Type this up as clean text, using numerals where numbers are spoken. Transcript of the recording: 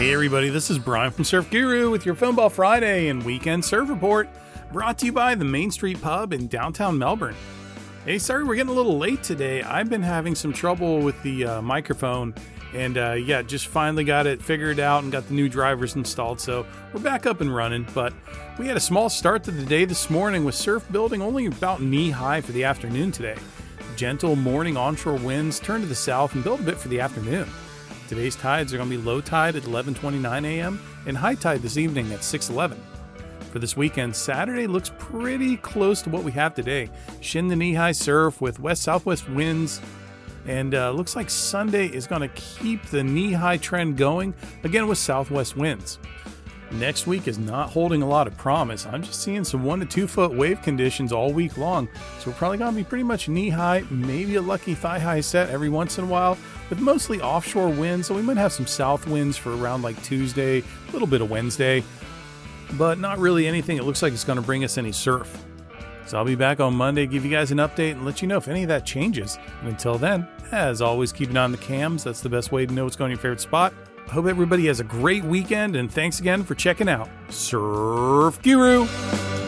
Hey everybody, this is Brian from Surf Guru with your Filmball Friday and Weekend Surf Report, brought to you by the Main Street Pub in downtown Melbourne. Hey, sorry we're getting a little late today. I've been having some trouble with the microphone, and just finally got it figured out and got the new drivers installed, so we're back up and running. But we had a small start to the day this morning with surf building only about knee-high for the afternoon today. Gentle morning onshore winds turn to the south and build a bit for the afternoon. Today's tides are going to be low tide at 11:29 a.m. and high tide this evening at 6:11. For this weekend, Saturday looks pretty close to what we have today. Shin to knee-high surf with west-southwest winds, and looks like Sunday is going to keep the knee-high trend going, again with southwest winds. Next week is not holding a lot of promise. I'm just seeing some 1 to 2 foot wave conditions all week long, so we're probably going to be pretty much knee-high, maybe a lucky thigh-high set every once in a while, with mostly offshore winds, so we might have some south winds for around like Tuesday, a little bit of Wednesday, but not really anything it looks like it's going to bring us any surf. So I'll be back on Monday, give you guys an update, and let you know if any of that changes. And until then, as always, keep an eye on the cams. That's the best way to know what's going to your favorite spot. Hope everybody has a great weekend, and thanks again for checking out Surf Guru.